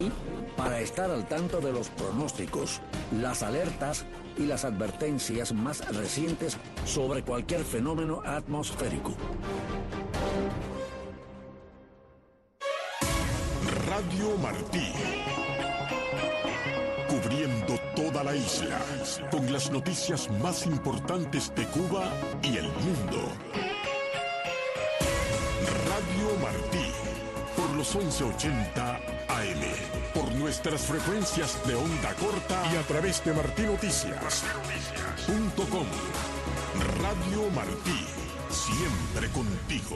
para estar al tanto de los pronósticos, las alertas y las advertencias más recientes sobre cualquier fenómeno atmosférico. Radio Martí, cubriendo toda la isla con las noticias más importantes de Cuba y el mundo. Radio Martí, por los 1180 AM, por nuestras frecuencias de onda corta y a través de martinoticias.com. Radio Martí, siempre contigo.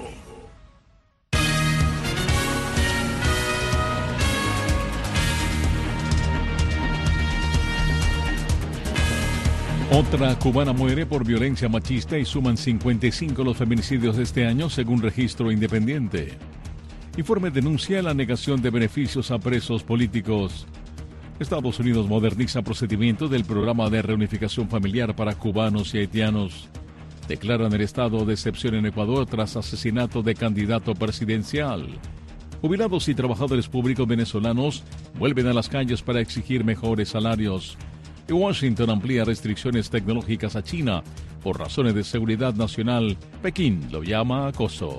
Otra cubana muere por violencia machista y suman 55 los feminicidios de este año, según registro independiente. Informe denuncia la negación de beneficios a presos políticos. Estados Unidos moderniza procedimiento del programa de reunificación familiar para cubanos y haitianos. Declaran el estado de excepción en Ecuador tras asesinato de candidato presidencial. Jubilados y trabajadores públicos venezolanos vuelven a las calles para exigir mejores salarios. Y Washington amplía restricciones tecnológicas a China por razones de seguridad nacional. Pekín lo llama acoso.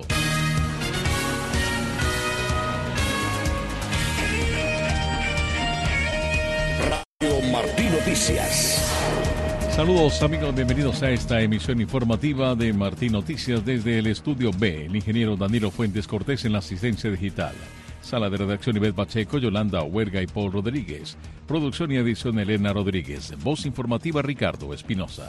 Radio Martí Noticias. Saludos amigos, bienvenidos a esta emisión informativa de Martí Noticias desde el Estudio B. El ingeniero Danilo Fuentes Cortés en la asistencia digital. Sala de redacción Ivette Pacheco, Yolanda Huerga y Paul Rodríguez. Producción y edición Elena Rodríguez. Voz informativa Ricardo Espinosa.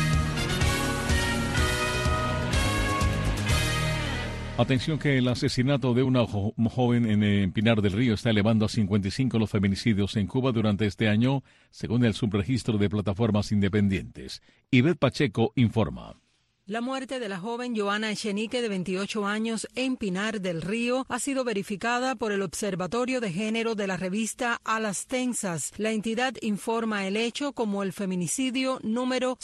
Atención que el asesinato de una joven en Pinar del Río está elevando a 55 los feminicidios en Cuba durante este año, según el subregistro de plataformas independientes. Ivette Pacheco informa. La muerte de la joven Joana Echenique, de 28 años, en Pinar del Río, ha sido verificada por el Observatorio de Género de la revista A las Tensas. La entidad informa el hecho como el feminicidio número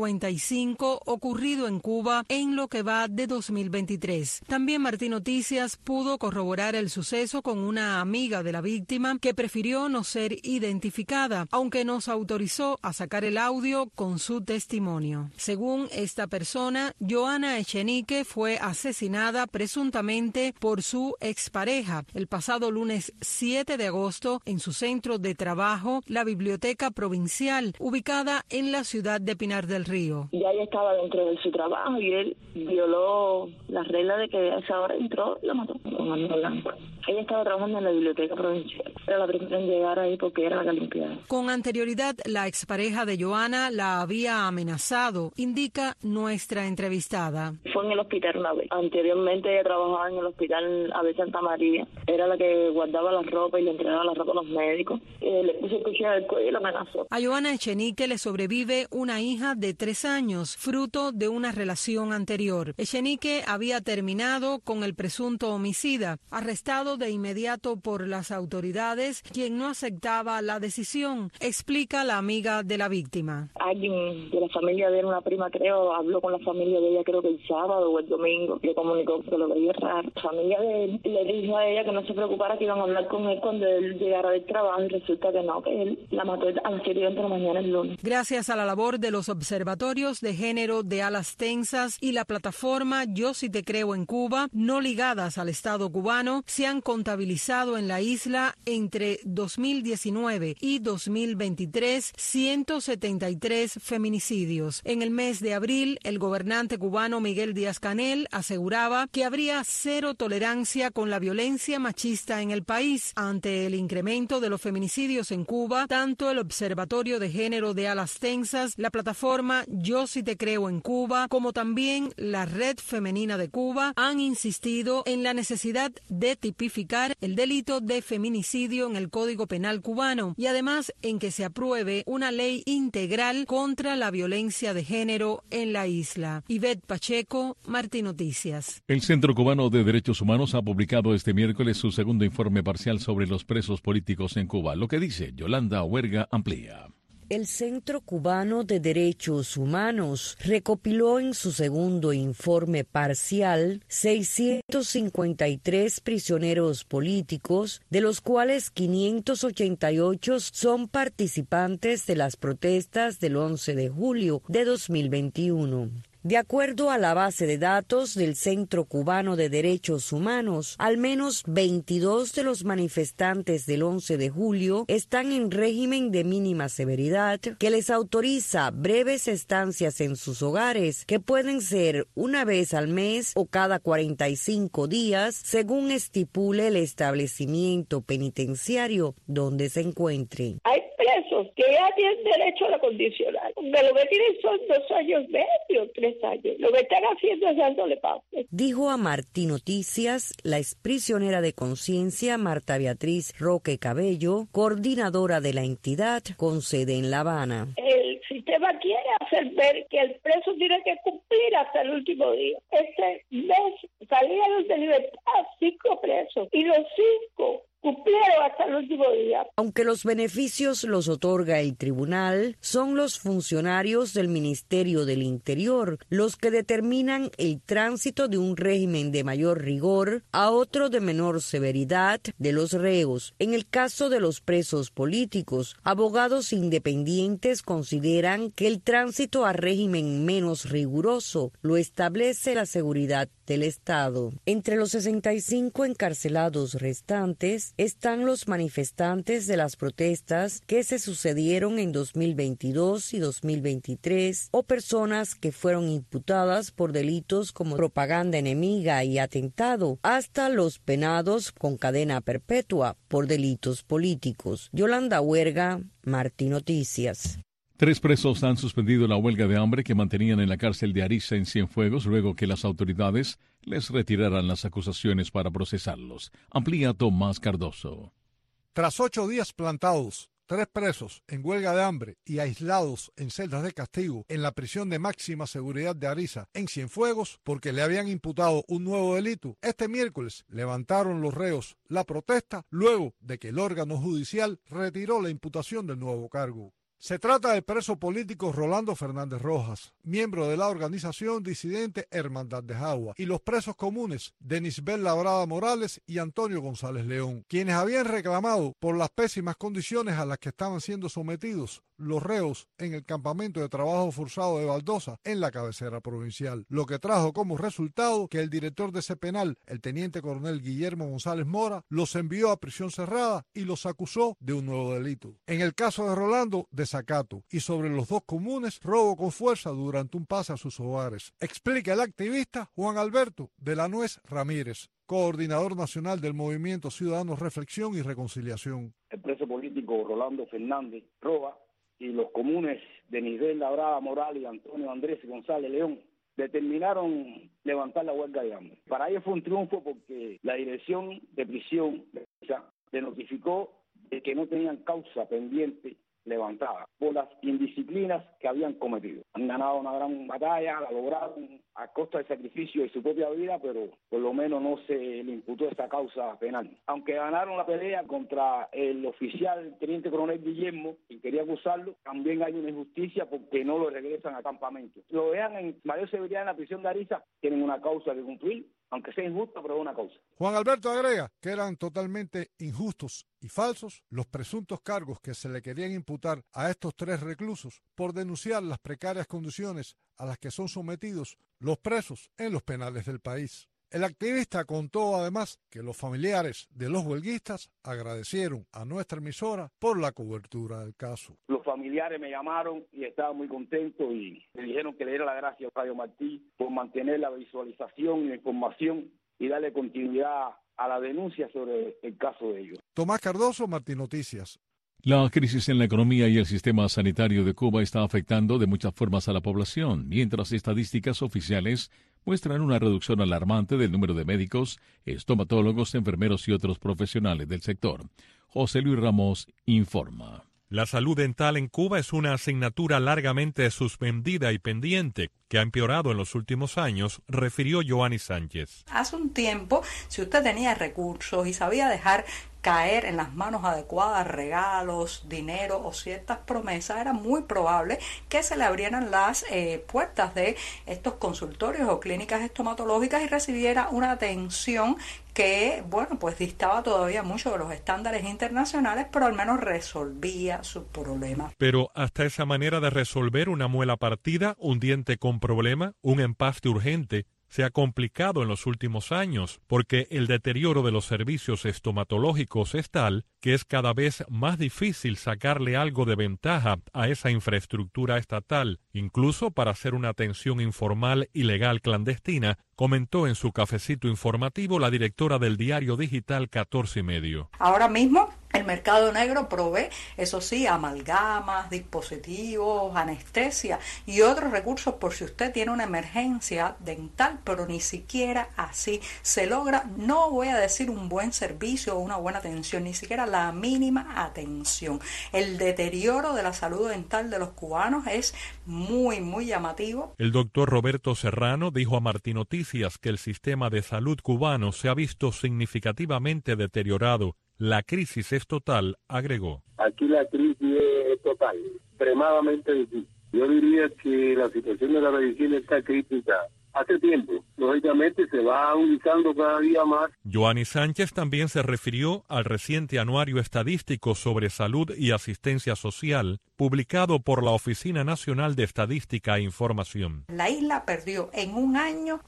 55 ocurrido en Cuba en lo que va de 2023. También Martí Noticias pudo corroborar el suceso con una amiga de la víctima que prefirió no ser identificada, aunque nos autorizó a sacar el audio con su testimonio. Según esta persona, Joana Echenique fue asesinada presuntamente por su expareja el pasado lunes 7 de agosto en su centro de trabajo, la Biblioteca Provincial, ubicada en la ciudad de Pinar del Río. Ya ella estaba dentro de su trabajo y él violó la regla de que a esa hora entró y la mató con arma blanca. Ella estaba trabajando en la Biblioteca Provincial. Era la primera en llegar ahí porque era la que limpiaba. Con anterioridad, la expareja de Joana la había amenazado, indica nuestra entrevistada. Fue en el hospital una vez. Anteriormente ella trabajaba en el hospital Ave Santa María. Era la que guardaba la ropa y le entregaba la ropa a los médicos. Le puso el cuchillo en el cuello y la amenazó. A Joana Echenique le sobrevive una hija de 3 años, fruto de una relación anterior. Echenique había terminado con el presunto homicida, arrestado de inmediato por las autoridades, quien no aceptaba la decisión, explica la amiga de la víctima. Alguien de la familia de él, una prima creo, habló con la familia de ella creo que el sábado o el domingo, le comunicó que lo veía raro. La familia de él le dijo a ella que no se preocupara, que iban a hablar con él cuando él llegara del trabajo y resulta que no, que él la mató a las 7 de la mañana el lunes. Gracias a la labor de los observatorios de género de A las Tensas y la plataforma Yo Sí Te Creo en Cuba, no ligadas al Estado cubano, se han contabilizado en la isla entre 2019 y 2023 173 feminicidios. En el mes de abril, el gobernante cubano Miguel Díaz-Canel aseguraba que habría cero tolerancia con la violencia machista en el país. Ante el incremento de los feminicidios en Cuba, tanto el Observatorio de Género de A las Tensas, la plataforma Yo Sí Te Creo en Cuba, como también la Red Femenina de Cuba, han insistido en la necesidad de tipificar el delito de feminicidio en el Código Penal cubano y además en que se apruebe una ley integral contra la violencia de género en la isla. Ivette Pacheco, Martí Noticias. El Centro Cubano de Derechos Humanos ha publicado este miércoles su segundo informe parcial sobre los presos políticos en Cuba. Lo que dice Yolanda Huerga amplía. El Centro Cubano de Derechos Humanos recopiló en su segundo informe parcial 653 prisioneros políticos, de los cuales 588 son participantes de las protestas del 11 de julio de 2021. De acuerdo a la base de datos del Centro Cubano de Derechos Humanos, al menos 22 de los manifestantes del 11 de julio están en régimen de mínima severidad que les autoriza breves estancias en sus hogares, que pueden ser una vez al mes o cada 45 días, según estipule el establecimiento penitenciario donde se encuentre. Hay presos que ya tienen derecho a la condicional, donde lo que tienen son 2 años medio, 3 años. Lo que están haciendo es dándole paz. Dijo a Martí Noticias la exprisionera de conciencia Marta Beatriz Roque Cabello, coordinadora de la entidad con sede en La Habana. El sistema quiere hacer ver que el preso tiene que cumplir hasta el último día. Este mes salieron de libertad 5 presos y los 5 cumplieron hasta el último día. Aunque los beneficios los otorga el tribunal, son los funcionarios del Ministerio del Interior los que determinan el tránsito de un régimen de mayor rigor a otro de menor severidad de los reos. En el caso de los presos políticos, abogados independientes consideran que el tránsito a régimen menos riguroso lo establece la seguridad del Estado. Entre los 65 encarcelados restantes están los manifestantes de las protestas que se sucedieron en 2022 y 2023 o personas que fueron imputadas por delitos como propaganda enemiga y atentado, hasta los penados con cadena perpetua por delitos políticos. Yolanda Huerga, Martí Noticias. 3 presos han suspendido la huelga de hambre que mantenían en la cárcel de Ariza en Cienfuegos luego que las autoridades les retiraran las acusaciones para procesarlos. Amplía Tomás Cardoso. Tras 8 días plantados, 3 presos en huelga de hambre y aislados en celdas de castigo en la prisión de máxima seguridad de Ariza en Cienfuegos porque le habían imputado un nuevo delito, este miércoles levantaron los reos la protesta luego de que el órgano judicial retiró la imputación del nuevo cargo. Se trata del preso político Rolando Fernández Rojas, miembro de la organización disidente Hermandad de Jagua, y los presos comunes Denisbel Labrada Morales y Antonio González León, quienes habían reclamado por las pésimas condiciones a las que estaban siendo sometidos los reos en el campamento de trabajo forzado de Baldosa en la cabecera provincial, lo que trajo como resultado que el director de ese penal, el teniente coronel Guillermo González Mora, los envió a prisión cerrada y los acusó de un nuevo delito. En el caso de Rolando, desacato, y sobre los 2 comunes, robo con fuerza durante un pase a sus hogares. Explica el activista Juan Alberto de la Nuez Ramírez, coordinador nacional del Movimiento Ciudadanos Reflexión y Reconciliación. El preso político Rolando Fernández Rojas y los comunes Denisbel Labrada Morales y Antonio Andrés González León determinaron levantar la huelga de hambre. Para ellos fue un triunfo porque la dirección de prisión le notificó de que no tenían causa pendiente levantada por las indisciplinas que habían cometido. Han ganado una gran batalla, la lograron a costa del sacrificio de su propia vida, pero por lo menos no se le imputó esta causa penal. Aunque ganaron la pelea contra el oficial teniente coronel Guillermo, quien quería acusarlo, también hay una injusticia porque no lo regresan al campamento. Lo dejan en mayor severidad en la prisión de Ariza, tienen una causa que cumplir, aunque sea injusta, pero es una causa. Juan Alberto agrega que eran totalmente injustos y falsos los presuntos cargos que se le querían imputar a estos 3 reclusos por denunciar las precarias condiciones a las que son sometidos los presos en los penales del país. El activista contó además que los familiares de los huelguistas agradecieron a nuestra emisora por la cobertura del caso. Los familiares me llamaron y estaban muy contentos y me dijeron que le diera las gracias a Radio Martí por mantener la visualización y la información y darle continuidad a la denuncia sobre el caso de ellos. Tomás Cardoso, Martí Noticias. La crisis en la economía y el sistema sanitario de Cuba está afectando de muchas formas a la población, mientras estadísticas oficiales muestran una reducción alarmante del número de médicos, estomatólogos, enfermeros y otros profesionales del sector. José Luis Ramos informa. La salud dental en Cuba es una asignatura largamente suspendida y pendiente, que ha empeorado en los últimos años, refirió Joanny Sánchez. Hace un tiempo, si usted tenía recursos y sabía dejar caer en las manos adecuadas, regalos, dinero o ciertas promesas, era muy probable que se le abrieran las puertas de estos consultorios o clínicas estomatológicas y recibiera una atención que, bueno, pues distaba todavía mucho de los estándares internacionales, pero al menos resolvía su problema. Pero hasta esa manera de resolver una muela partida, un diente con problema, un empaste urgente, se ha complicado en los últimos años, porque el deterioro de los servicios estomatológicos es tal que es cada vez más difícil sacarle algo de ventaja a esa infraestructura estatal, incluso para hacer una atención informal y legal clandestina, comentó en su cafecito informativo la directora del diario digital 14 y medio. Ahora mismo el mercado negro provee, eso sí, amalgamas, dispositivos, anestesia y otros recursos por si usted tiene una emergencia dental, pero ni siquiera así se logra, no voy a decir un buen servicio o una buena atención, ni siquiera la mínima atención. El deterioro de la salud dental de los cubanos es muy, muy llamativo. El doctor Roberto Serrano dijo a Martí Noticias que el sistema de salud cubano se ha visto significativamente deteriorado. La crisis es total, agregó. Aquí la crisis es total, extremadamente difícil. Yo diría que la situación de la medicina está crítica hace tiempo. Lógicamente se va agudizando cada día más. Joanny Sánchez también se refirió al reciente anuario estadístico sobre salud y asistencia social, publicado por la Oficina Nacional de Estadística e Información. La isla perdió en un año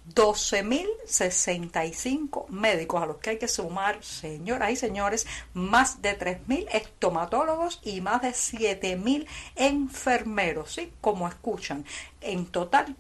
12.065 médicos, a los que hay que sumar, señoras y señores, más de 3.000 estomatólogos y más de 7.000 enfermeros, ¿sí? Como escuchan. En total,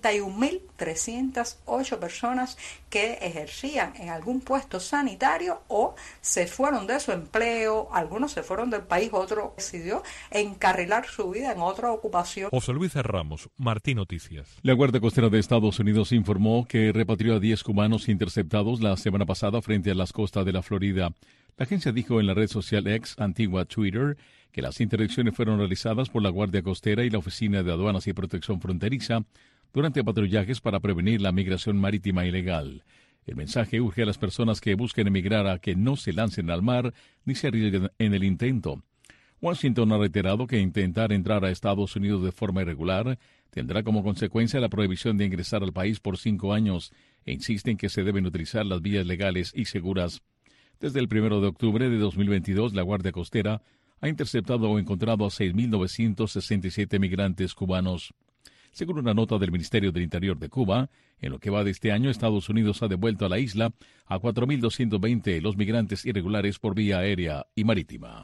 31.308 personas que ejercían en algún puesto sanitario o se fueron de su empleo, algunos se fueron del país, otro decidió encarrilar su vida en otra ocupación. José Luis Ramos, Martí Noticias. La Guardia Costera de Estados Unidos informó que repatrió a 10 cubanos interceptados la semana pasada frente a las costas de la Florida. La agencia dijo en la red social X, antigua Twitter, que las interdicciones fueron realizadas por la Guardia Costera y la Oficina de Aduanas y Protección Fronteriza durante patrullajes para prevenir la migración marítima ilegal. El mensaje urge a las personas que busquen emigrar a que no se lancen al mar ni se arriesguen en el intento. Washington ha reiterado que intentar entrar a Estados Unidos de forma irregular tendrá como consecuencia la prohibición de ingresar al país por 5 años e insiste en que se deben utilizar las vías legales y seguras. Desde el 1 de octubre de 2022, la Guardia Costera ha interceptado o encontrado a 6.967 migrantes cubanos. Según una nota del Ministerio del Interior de Cuba, en lo que va de este año, Estados Unidos ha devuelto a la isla a 4.220 los migrantes irregulares por vía aérea y marítima.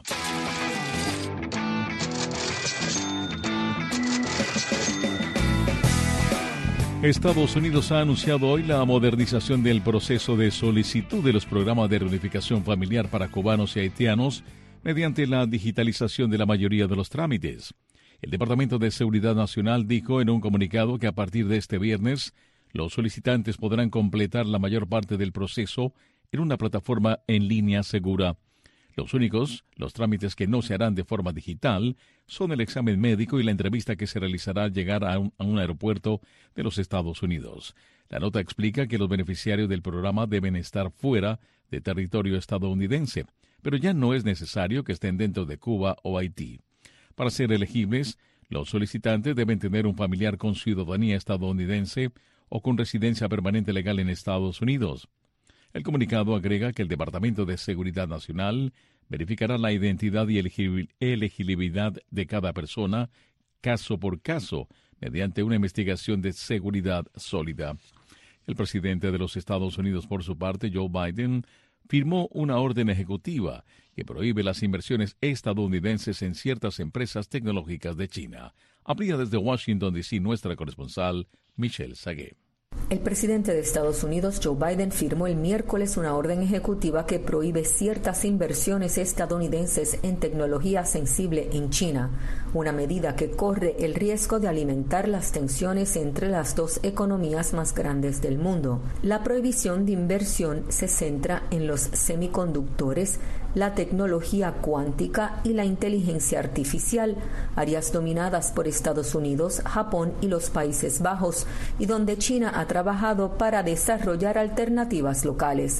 Estados Unidos ha anunciado hoy la modernización del proceso de solicitud de los programas de reunificación familiar para cubanos y haitianos mediante la digitalización de la mayoría de los trámites. El Departamento de Seguridad Nacional dijo en un comunicado que a partir de este viernes, los solicitantes podrán completar la mayor parte del proceso en una plataforma en línea segura. Los trámites que no se harán de forma digital son el examen médico y la entrevista que se realizará al llegar a un aeropuerto de los Estados Unidos. La nota explica que los beneficiarios del programa deben estar fuera de territorio estadounidense, pero ya no es necesario que estén dentro de Cuba o Haití. Para ser elegibles, los solicitantes deben tener un familiar con ciudadanía estadounidense o con residencia permanente legal en Estados Unidos. El comunicado agrega que el Departamento de Seguridad Nacional verificará la identidad y elegibilidad de cada persona, caso por caso, mediante una investigación de seguridad sólida. El presidente de los Estados Unidos, por su parte, Joe Biden, firmó una orden ejecutiva que prohíbe las inversiones estadounidenses en ciertas empresas tecnológicas de China. Amplía desde Washington, D.C., nuestra corresponsal, Michelle Sagué. El presidente de Estados Unidos, Joe Biden, firmó el miércoles una orden ejecutiva que prohíbe ciertas inversiones estadounidenses en tecnología sensible en China, una medida que corre el riesgo de alimentar las tensiones entre las dos economías más grandes del mundo. La prohibición de inversión se centra en los semiconductores, la tecnología cuántica y la inteligencia artificial, áreas dominadas por Estados Unidos, Japón y los Países Bajos, y donde China ha trabajado para desarrollar alternativas locales.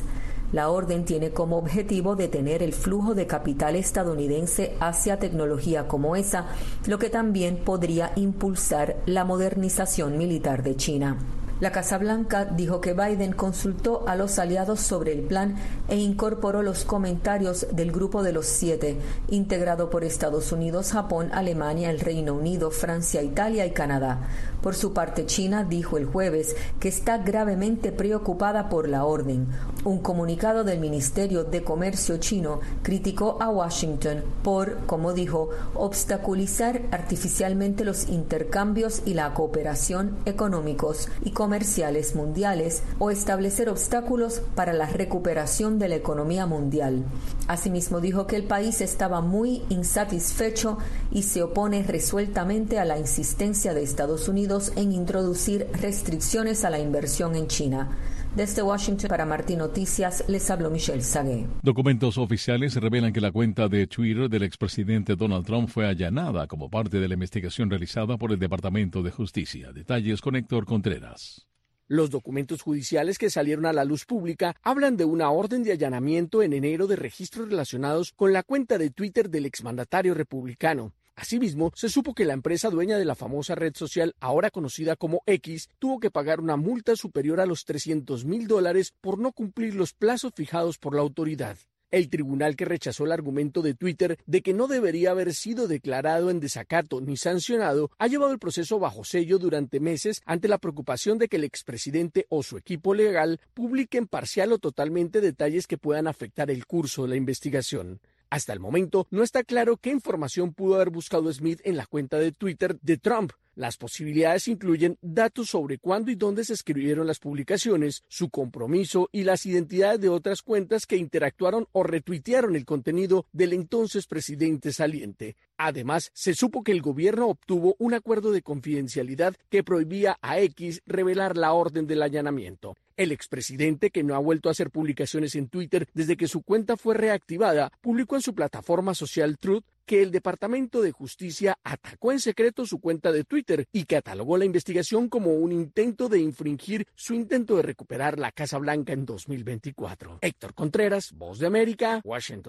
La orden tiene como objetivo detener el flujo de capital estadounidense hacia tecnología como esa, lo que también podría impulsar la modernización militar de China. La Casa Blanca dijo que Biden consultó a los aliados sobre el plan e incorporó los comentarios del Grupo de los 7, integrado por Estados Unidos, Japón, Alemania, el Reino Unido, Francia, Italia y Canadá. Por su parte, China dijo el jueves que está gravemente preocupada por la orden. Un comunicado del Ministerio de Comercio chino criticó a Washington por, como dijo, obstaculizar artificialmente los intercambios y la cooperación económicos y comerciales mundiales o establecer obstáculos para la recuperación de la economía mundial. Asimismo, dijo que el país estaba muy insatisfecho y se opone resueltamente a la insistencia de Estados Unidos en introducir restricciones a la inversión en China. Desde Washington, para Martín Noticias, les habló Michelle Sagué. Documentos oficiales revelan que la cuenta de Twitter del expresidente Donald Trump fue allanada como parte de la investigación realizada por el Departamento de Justicia. Detalles con Héctor Contreras. Los documentos judiciales que salieron a la luz pública hablan de una orden de allanamiento en enero de registros relacionados con la cuenta de Twitter del exmandatario republicano. Asimismo, se supo que la empresa dueña de la famosa red social, ahora conocida como X, tuvo que pagar una multa superior a los $300,000 por no cumplir los plazos fijados por la autoridad. El tribunal que rechazó el argumento de Twitter de que no debería haber sido declarado en desacato ni sancionado ha llevado el proceso bajo sello durante meses ante la preocupación de que el expresidente o su equipo legal publiquen parcial o totalmente detalles que puedan afectar el curso de la investigación. Hasta el momento no está claro qué información pudo haber buscado Smith en la cuenta de Twitter de Trump. Las posibilidades incluyen datos sobre cuándo y dónde se escribieron las publicaciones, su compromiso y las identidades de otras cuentas que interactuaron o retuitearon el contenido del entonces presidente saliente. Además, se supo que el gobierno obtuvo un acuerdo de confidencialidad que prohibía a X revelar la orden del allanamiento. El expresidente, que no ha vuelto a hacer publicaciones en Twitter desde que su cuenta fue reactivada, publicó en su plataforma social Truth que el Departamento de Justicia atacó en secreto su cuenta de Twitter y catalogó la investigación como un intento de infringir su intento de recuperar la Casa Blanca en 2024. Héctor Contreras, Voz de América, Washington.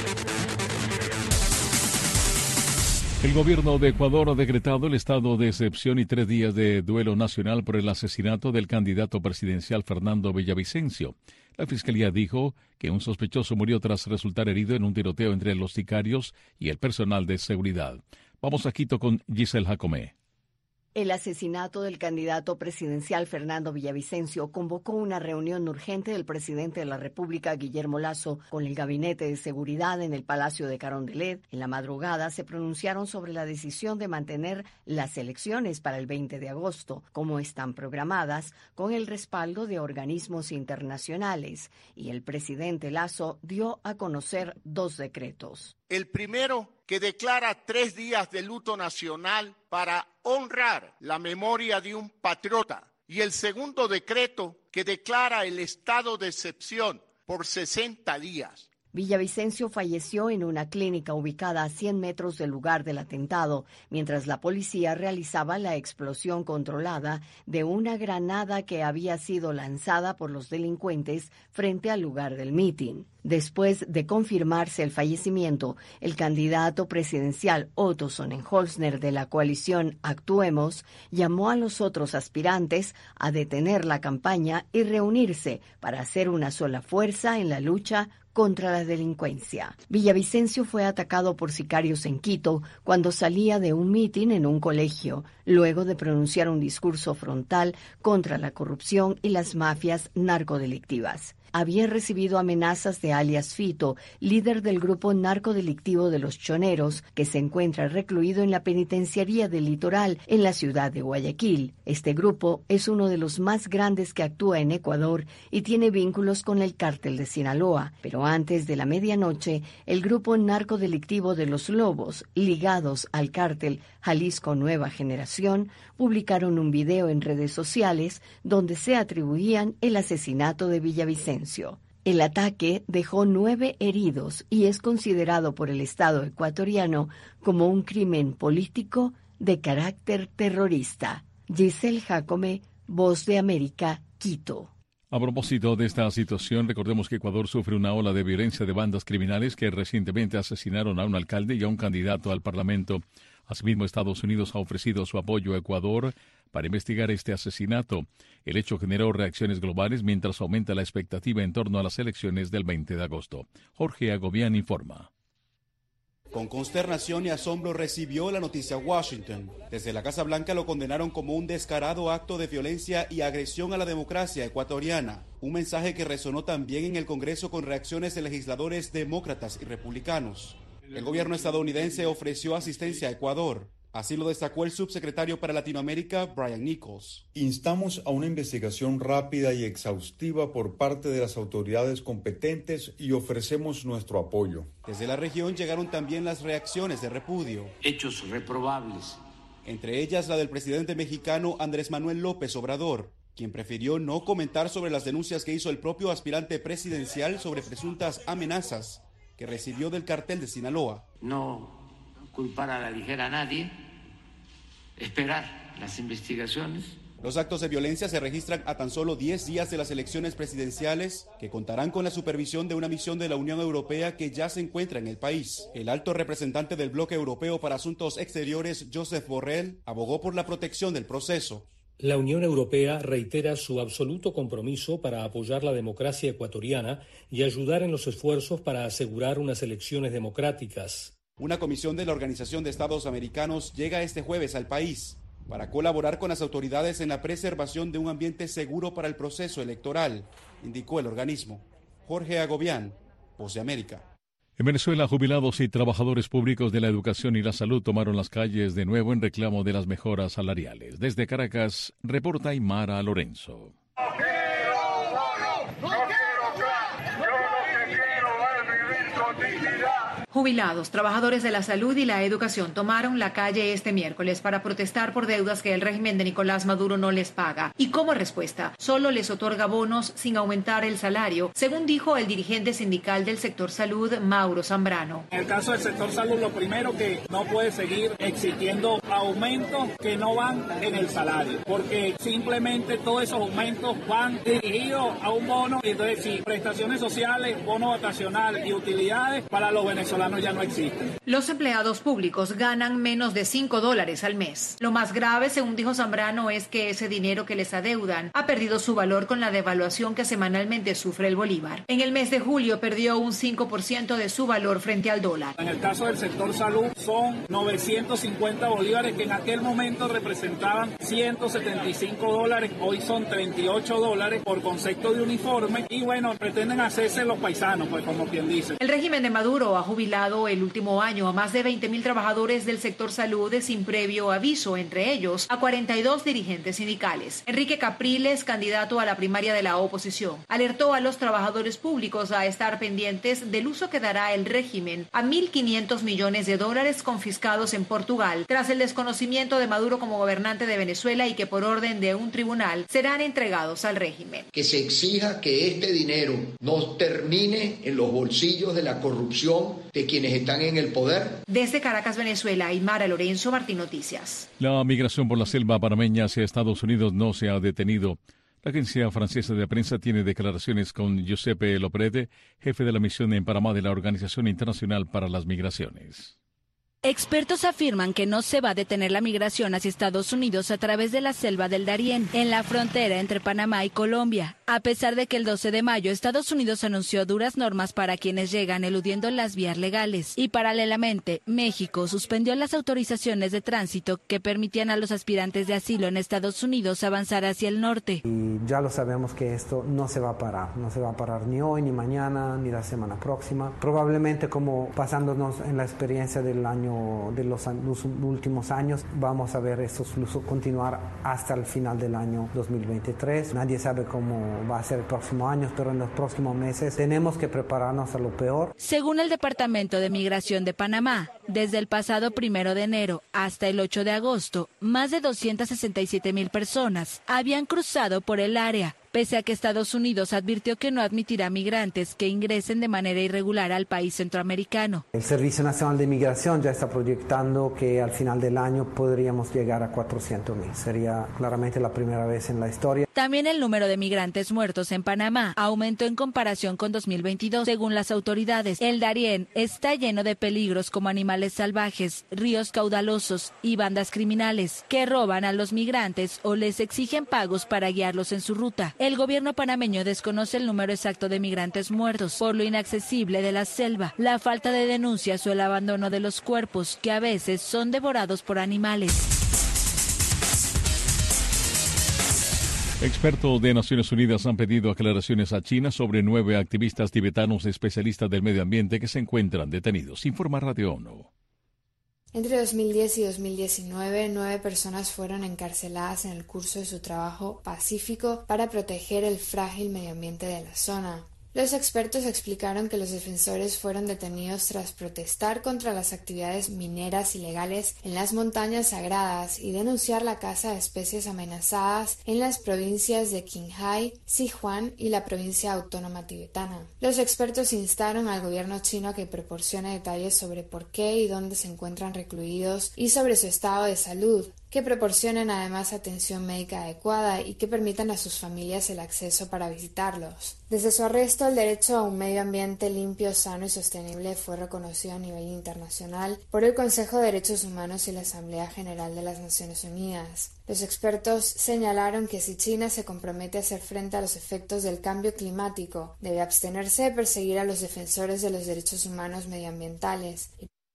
El gobierno de Ecuador ha decretado el estado de excepción y 3 días de duelo nacional por el asesinato del candidato presidencial Fernando Villavicencio. La fiscalía dijo que un sospechoso murió tras resultar herido en un tiroteo entre los sicarios y el personal de seguridad. Vamos a Quito con Giselle Jacomé. El asesinato del candidato presidencial Fernando Villavicencio convocó una reunión urgente del presidente de la República, Guillermo Lasso, con el Gabinete de Seguridad en el Palacio de Carondelet. En la madrugada se pronunciaron sobre la decisión de mantener las elecciones para el 20 de agosto, como están programadas, con el respaldo de organismos internacionales. Y el presidente Lasso dio a conocer 2 decretos. El primero, que declara 3 días de luto nacional para honrar la memoria de un patriota. Y el segundo decreto, que declara el estado de excepción por 60 días. Villavicencio falleció en una clínica ubicada a 100 metros del lugar del atentado, mientras la policía realizaba la explosión controlada de una granada que había sido lanzada por los delincuentes frente al lugar del mitin. Después de confirmarse el fallecimiento, el candidato presidencial Otto Sonnenholzner de la coalición Actuemos llamó a los otros aspirantes a detener la campaña y reunirse para hacer una sola fuerza en la lucha contra la delincuencia. Villavicencio fue atacado por sicarios en Quito cuando salía de un mitin en un colegio, luego de pronunciar un discurso frontal contra la corrupción y las mafias narcodelictivas. Había recibido amenazas de alias Fito, líder del grupo narcodelictivo de los Choneros, que se encuentra recluido en la penitenciaría del Litoral en la ciudad de Guayaquil. Este grupo es uno de los más grandes que actúa en Ecuador y tiene vínculos con el cártel de Sinaloa. Pero antes de la medianoche, el grupo narcodelictivo de los Lobos, ligados al cártel Jalisco Nueva Generación, publicaron un video en redes sociales donde se atribuían el asesinato de Villavicencio. El ataque dejó 9 heridos y es considerado por el Estado ecuatoriano como un crimen político de carácter terrorista. Giselle Jacome, Voz de América, Quito. A propósito de esta situación, recordemos que Ecuador sufre una ola de violencia de bandas criminales que recientemente asesinaron a un alcalde y a un candidato al Parlamento. Asimismo, Estados Unidos ha ofrecido su apoyo a Ecuador para investigar este asesinato. El hecho generó reacciones globales mientras aumenta la expectativa en torno a las elecciones del 20 de agosto. Jorge Agobián informa. Con consternación y asombro recibió la noticia Washington. Desde la Casa Blanca lo condenaron como un descarado acto de violencia y agresión a la democracia ecuatoriana. Un mensaje que resonó también en el Congreso con reacciones de legisladores demócratas y republicanos. El gobierno estadounidense ofreció asistencia a Ecuador. Así lo destacó el subsecretario para Latinoamérica, Brian Nichols. Instamos a una investigación rápida y exhaustiva por parte de las autoridades competentes y ofrecemos nuestro apoyo. Desde la región llegaron también las reacciones de repudio. Hechos reprobables. Entre ellas la del presidente mexicano Andrés Manuel López Obrador, quien prefirió no comentar sobre las denuncias que hizo el propio aspirante presidencial sobre presuntas amenazas que recibió del cartel de Sinaloa. No culpar a la ligera a nadie. Esperar las investigaciones. Los actos de violencia se registran a tan solo 10 días de las elecciones presidenciales, que contarán con la supervisión de una misión de la Unión Europea que ya se encuentra en el país. El alto representante del Bloque Europeo para Asuntos Exteriores, Josep Borrell, abogó por la protección del proceso. La Unión Europea reitera su absoluto compromiso para apoyar la democracia ecuatoriana y ayudar en los esfuerzos para asegurar unas elecciones democráticas. Una comisión de la Organización de Estados Americanos llega este jueves al país para colaborar con las autoridades en la preservación de un ambiente seguro para el proceso electoral, indicó el organismo. Jorge Agobián, Voz de América. En Venezuela, jubilados y trabajadores públicos de la educación y la salud tomaron las calles de nuevo en reclamo de las mejoras salariales. Desde Caracas, reporta Aymara Lorenzo. Jubilados, trabajadores de la salud y la educación tomaron la calle este miércoles para protestar por deudas que el régimen de Nicolás Maduro no les paga. Y como respuesta, solo les otorga bonos sin aumentar el salario, según dijo el dirigente sindical del sector salud, Mauro Zambrano. En el caso del sector salud, lo primero que no puede seguir exigiendo aumentos que no van en el salario, porque simplemente todos esos aumentos van dirigidos a un bono, y entonces sí, prestaciones sociales, bono vacacional y utilidades para los venezolanos ya no existen. Los empleados públicos ganan menos de $5 al mes. Lo más grave, según dijo Zambrano, es que ese dinero que les adeudan ha perdido su valor con la devaluación que semanalmente sufre el bolívar. En el mes de julio perdió un 5% de su valor frente al dólar. En el caso del sector salud son 950 bolívares que en aquel momento representaban $175, hoy son $38 por concepto de uniforme y bueno, pretenden hacerse los paisanos, pues como quien dice. El régimen de Maduro ha jubilado el último año a más de 20.000 trabajadores del sector salud sin previo aviso, entre ellos a 42 dirigentes sindicales. Enrique Capriles, candidato a la primaria de la oposición, alertó a los trabajadores públicos a estar pendientes del uso que dará el régimen a $1.500 millones confiscados en Portugal tras el desconocimiento de Maduro como gobernante de Venezuela y que por orden de un tribunal serán entregados al régimen. Que se exija que este dinero no termine en los bolsillos de la corrupción de quienes están en el poder. Desde Caracas, Venezuela, Aymara Lorenzo, Martín Noticias. La migración por la selva panameña hacia Estados Unidos no se ha detenido. La agencia francesa de prensa tiene declaraciones con Giuseppe Loprete, jefe de la misión en Panamá de la Organización Internacional para las Migraciones. Expertos afirman que no se va a detener la migración hacia Estados Unidos a través de la selva del Darién, en la frontera entre Panamá y Colombia, a pesar de que el 12 de mayo Estados Unidos anunció duras normas para quienes llegan eludiendo las vías legales. Y paralelamente, México suspendió las autorizaciones de tránsito que permitían a los aspirantes de asilo en Estados Unidos avanzar hacia el norte. Y ya lo sabemos que esto no se va a parar, no se va a parar ni hoy, ni mañana, ni la semana próxima. Probablemente como pasándonos en la experiencia del año de los últimos años, vamos a ver estos flujos continuar hasta el final del año 2023. Nadie sabe cómo va a ser el próximo año, pero en los próximos meses tenemos que prepararnos a lo peor. Según el Departamento de Migración de Panamá, desde el pasado 1 de enero hasta el 8 de agosto, más de 267,000 personas habían cruzado por el área, pese a que Estados Unidos advirtió que no admitirá migrantes que ingresen de manera irregular al país centroamericano. El Servicio Nacional de Migración ya está proyectando que al final del año podríamos llegar a 400,000. Sería claramente la primera vez en la historia. También el número de migrantes muertos en Panamá aumentó en comparación con 2022. Según las autoridades, el Darién está lleno de peligros como animales salvajes, ríos caudalosos y bandas criminales que roban a los migrantes o les exigen pagos para guiarlos en su ruta. El gobierno panameño desconoce el número exacto de migrantes muertos por lo inaccesible de la selva, la falta de denuncias o el abandono de los cuerpos que a veces son devorados por animales. Expertos de Naciones Unidas han pedido aclaraciones a China sobre 9 activistas tibetanos especialistas del medio ambiente que se encuentran detenidos. Informa Radio ONU. Entre 2010 y 2019, 9 personas fueron encarceladas en el curso de su trabajo pacífico para proteger el frágil medio ambiente de la zona. Los expertos explicaron que los defensores fueron detenidos tras protestar contra las actividades mineras ilegales en las montañas sagradas y denunciar la caza de especies amenazadas en las provincias de Qinghai, Sichuan y la provincia autónoma tibetana. Los expertos instaron al gobierno chino a que proporcione detalles sobre por qué y dónde se encuentran recluidos y sobre su estado de salud, que proporcionen además atención médica adecuada y que permitan a sus familias el acceso para visitarlos. Desde su arresto, el derecho a un medio ambiente limpio, sano y sostenible fue reconocido a nivel internacional por el Consejo de Derechos Humanos y la Asamblea General de las Naciones Unidas. Los expertos señalaron que si China se compromete a hacer frente a los efectos del cambio climático, debe abstenerse de perseguir a los defensores de los derechos humanos medioambientales.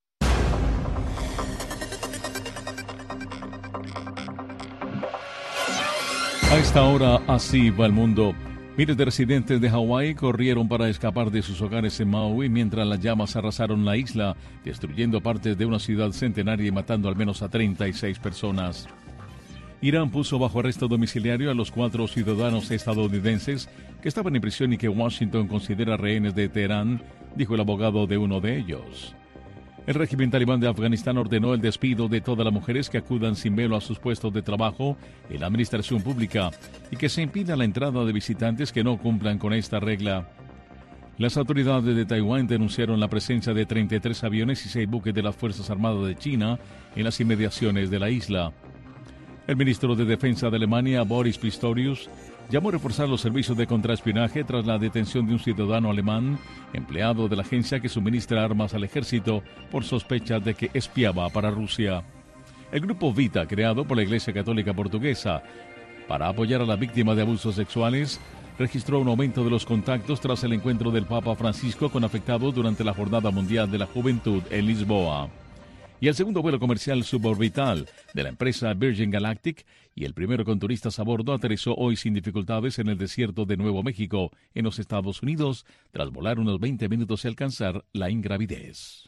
A esta hora, así va el mundo. Miles de residentes de Hawái corrieron para escapar de sus hogares en Maui mientras las llamas arrasaron la isla, destruyendo partes de una ciudad centenaria y matando al menos a 36 personas. Irán puso bajo arresto domiciliario a los 4 ciudadanos estadounidenses que estaban en prisión y que Washington considera rehenes de Teherán, dijo el abogado de uno de ellos. El régimen talibán de Afganistán ordenó el despido de todas las mujeres que acudan sin velo a sus puestos de trabajo en la administración pública y que se impida la entrada de visitantes que no cumplan con esta regla. Las autoridades de Taiwán denunciaron la presencia de 33 aviones y 6 buques de las Fuerzas Armadas de China en las inmediaciones de la isla. El ministro de Defensa de Alemania, Boris Pistorius, llamó a reforzar los servicios de contraespionaje tras la detención de un ciudadano alemán, empleado de la agencia que suministra armas al ejército por sospechas de que espiaba para Rusia. El grupo Vita, creado por la Iglesia Católica Portuguesa para apoyar a las víctimas de abusos sexuales, registró un aumento de los contactos tras el encuentro del Papa Francisco con afectados durante la Jornada Mundial de la Juventud en Lisboa. Y el segundo vuelo comercial suborbital de la empresa Virgin Galactic y el primero con turistas a bordo aterrizó hoy sin dificultades en el desierto de Nuevo México, en los Estados Unidos, tras volar unos 20 minutos y alcanzar la ingravidez.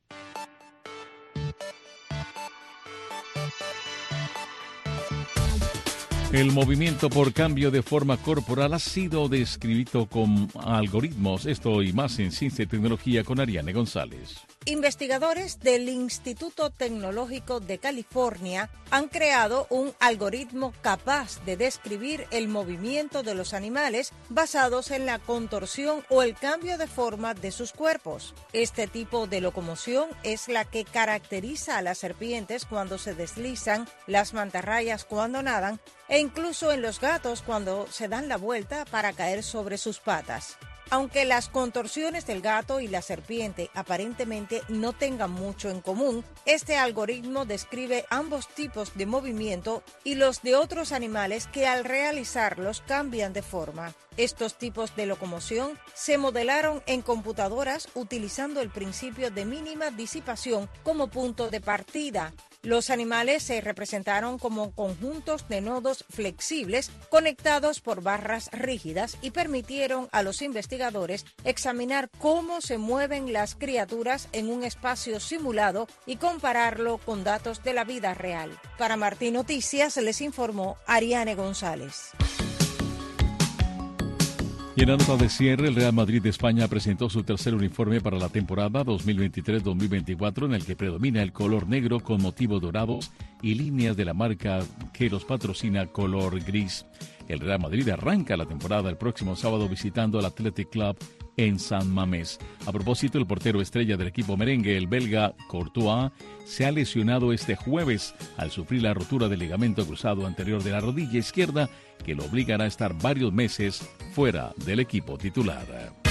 El movimiento por cambio de forma corporal ha sido descrito con algoritmos. Esto y más en Ciencia y Tecnología con Ariane González. Investigadores del Instituto Tecnológico de California han creado un algoritmo capaz de describir el movimiento de los animales basados en la contorsión o el cambio de forma de sus cuerpos. Este tipo de locomoción es la que caracteriza a las serpientes cuando se deslizan, las mantarrayas cuando nadan e incluso en los gatos cuando se dan la vuelta para caer sobre sus patas. Aunque las contorsiones del gato y la serpiente aparentemente no tengan mucho en común, este algoritmo describe ambos tipos de movimiento y los de otros animales que al realizarlos cambian de forma. Estos tipos de locomoción se modelaron en computadoras utilizando el principio de mínima disipación como punto de partida. Los animales se representaron como conjuntos de nodos flexibles conectados por barras rígidas y permitieron a los investigadores examinar cómo se mueven las criaturas en un espacio simulado y compararlo con datos de la vida real. Para Martín Noticias les informó Ariane González. Y en la nota de cierre, el Real Madrid de España presentó su tercer uniforme para la temporada 2023-2024, en el que predomina el color negro con motivos dorados y líneas de la marca que los patrocina color gris. El Real Madrid arranca la temporada el próximo sábado visitando al Athletic Club en San Mamés. A propósito, el portero estrella del equipo merengue, el belga Courtois, se ha lesionado este jueves al sufrir la rotura del ligamento cruzado anterior de la rodilla izquierda, que lo obligará a estar varios meses fuera del equipo titular.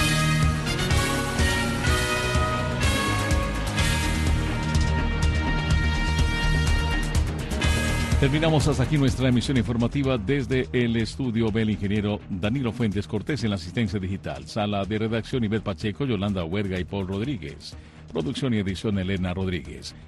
Terminamos hasta aquí nuestra emisión informativa desde el estudio B, el ingeniero Danilo Fuentes Cortés en la asistencia digital. Sala de redacción Ivette Pacheco, Yolanda Huerga y Paul Rodríguez. Producción y edición Elena Rodríguez.